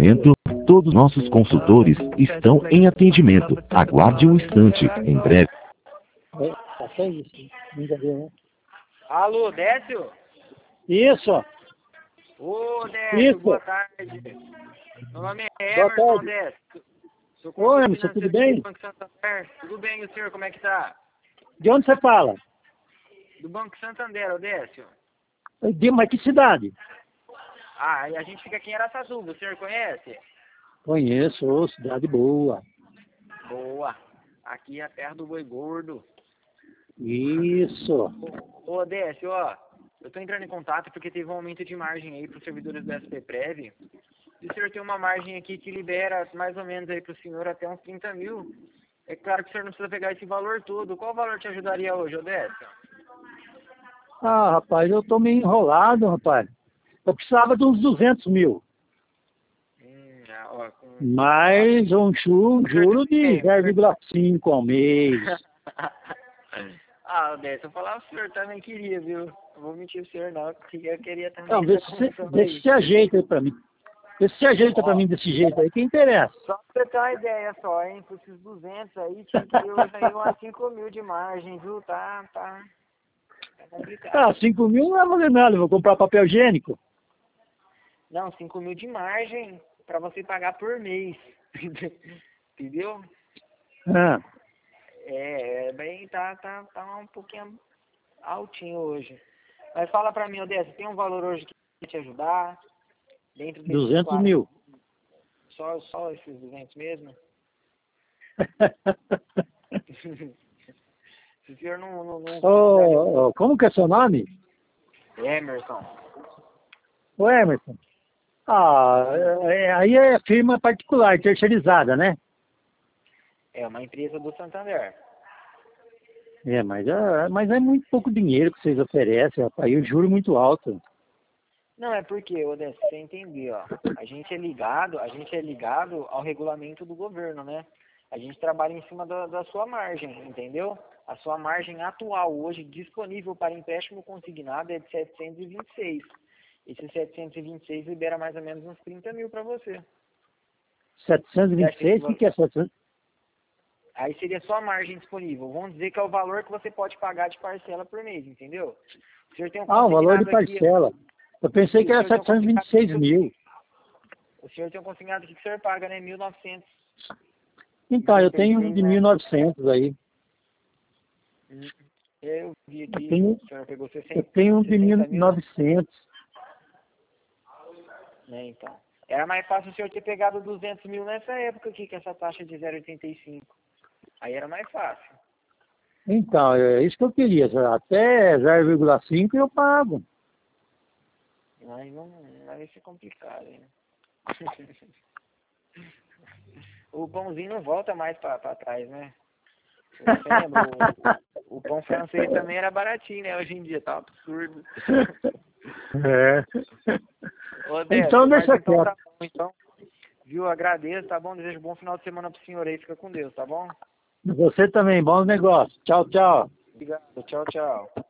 momento, todos nossos consultores estão em atendimento. Aguarde um instante. Em breve. Até isso. Ainda deu, né? Alô, Décio? Isso. Ô, Décio, Isso. boa tarde. Meu nome é Boa Emerson, tarde. Décio. Sou Oi, consultor Emerson, tudo financeiro bem? do Banco Santander. Tudo bem, e o senhor, como é que tá? De onde você fala? Do Banco Santander, ô Décio. Mas que cidade? Ah, e a gente fica aqui em Araçatuba, o senhor conhece? Conheço, ô, cidade boa. Boa. Aqui é a terra do boi gordo. Isso. Ô, Décio, ó, eu tô entrando em contato porque teve um aumento de margem aí pros servidores do SPPrev. E o senhor tem uma margem aqui que libera mais ou menos aí pro senhor até uns 30 mil. É claro que o senhor não precisa pegar esse valor todo. Qual valor te ajudaria hoje, ô Décio? Ah, rapaz, eu tô meio enrolado, rapaz. Eu precisava de uns 200 mil. Ó, Mais um juro de 0,5 ao mês. Ah, Décio, eu falava o senhor também queria, viu? Não vou mentir o senhor não, porque eu queria também Então, vê essa comissão se aí. se ajeita aí pra mim. Vê se ajeita pra Ó, mim desse jeito aí, que interessa. só pra você ter uma ideia só, hein? Por esses 200 aí, tinha que hoje aí umas 5 mil de margem, viu? Tá complicado. Ah, 5 mil não vai valer nada, eu vou comprar papel higiênico. Não, 5 mil de margem pra você pagar por mês. Entendeu? Ah, Bem, tá um pouquinho altinho hoje. Mas fala pra mim, Odessa, tem um valor hoje que vai te ajudar? Dentro desses 200 40, mil. só esses 200 mesmo? Se o senhor não Ô, como que é seu nome? Emerson. Ô, Emerson. Ah, aí é firma particular, terceirizada, né? É uma empresa do Santander. Mas é muito pouco dinheiro que vocês oferecem, rapaz, e o juro muito alto. Não, é porque, Odessa, você entender, ó, a gente é ligado ao regulamento do governo, né? A gente trabalha em cima da sua margem, entendeu? A sua margem atual hoje disponível para empréstimo consignado é de 726. Esse 726 libera mais ou menos uns 30 mil para você. Você acha que 726? O que é 700? Aí seria só a margem disponível. Vamos dizer que é o valor que você pode pagar de parcela por mês, entendeu? O senhor tem um Ah, o valor de consignado aqui. parcela. Eu pensei que era O senhor tem um 726 mil. O senhor tem um consignado aqui que o senhor paga, né? 1.900. Então, eu tenho um de 1.900 aí. Eu vi Eu aqui, tenho, o senhor pegou 60, eu tenho um de 60 mil, né? 1.900. Então. Era mais fácil o senhor ter pegado 200 mil nessa época aqui, com essa taxa de 0,85. Aí era mais fácil. Então, é isso que eu queria. Até 0,5 eu pago. Aí não vai ser complicado, hein? O pãozinho não volta mais pra trás, né? Você lembra? O pão francês também era baratinho, né? Hoje em dia tá um absurdo. Ô, Décio, Então, mas deixa então quieto. tá bom, então. Viu? Agradeço, tá bom? Desejo um bom final de semana pro senhor aí. Fica com Deus, tá bom? Você também, bons negócios. Tchau, tchau. Obrigado. Tchau, tchau.